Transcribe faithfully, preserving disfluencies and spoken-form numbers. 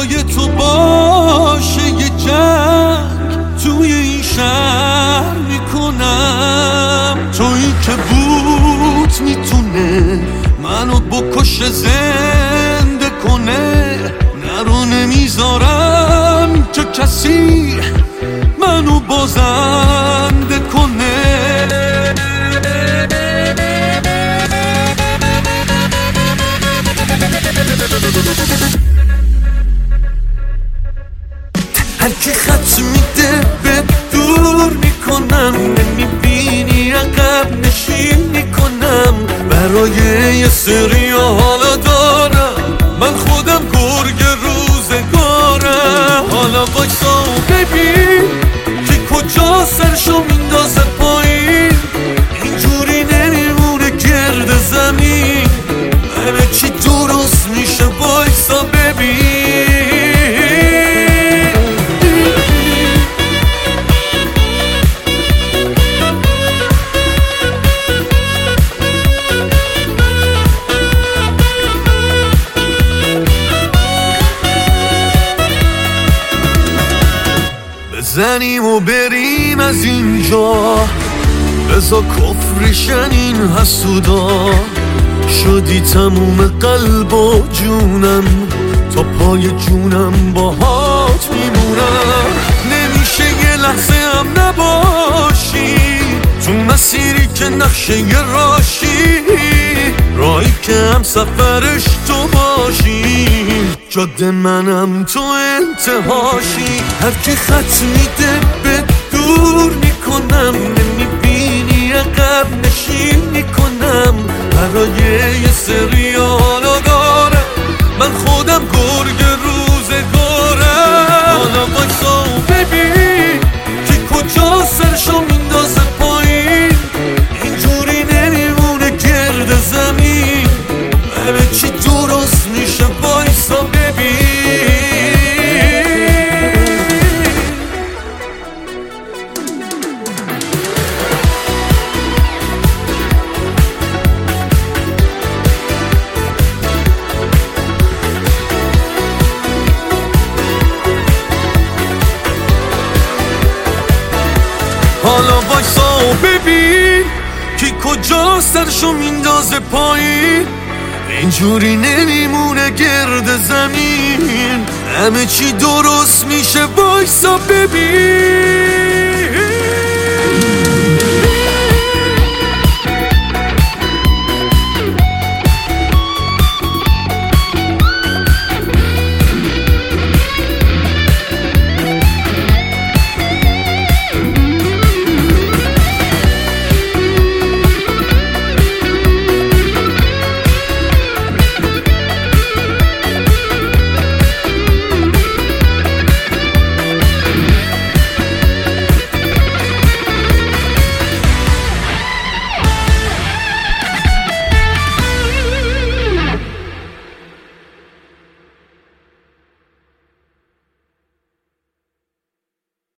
جای تو باشه یه جنگ توی این شهر میکنم. تویی که بود میتونه منو بکشه زنده کنه، نرو نمیذارم که کسی منو بازنده کنه. هر کی خط میده به دور میکنم، نمیبینی عقب نشین میکنم. برای یه سری حالا دارم من خودم گرگ روزگارم. حالا وایسا و ببین که کجا سرشو میندازه پایین، اینجوری نمیمونه گرد زمین. همه چی درست میشه، وایسا ببین. بزنیم و بریم از اینجا، بزا کفرشن این حسودا. شدی تموم قلب و جونم، تا پای جونم باهات میمونم. نمیشه یه لحظه هم نباشی تو مسیری که نقشه ی راشی، راهی که هم سفرش تو باشی، جاده منم تو انتهاشی. هر کی خط میده به دور میکنم، نمیبینی عقب نشین میکنم. برای یه سری حالا دارم من خودم گرگ روزگارم. حالا وایسا و ببین که کجا سرشو میندازه پایین، اینجوری نمیمونه گرد زمین. همه چی درست میشه، وایسا ببین. حالا وایسا و ببین که کجا سرشو میندازه پایین، اینجوری نمیمونه گرد زمین. همه چی درست میشه، وایسا ببین.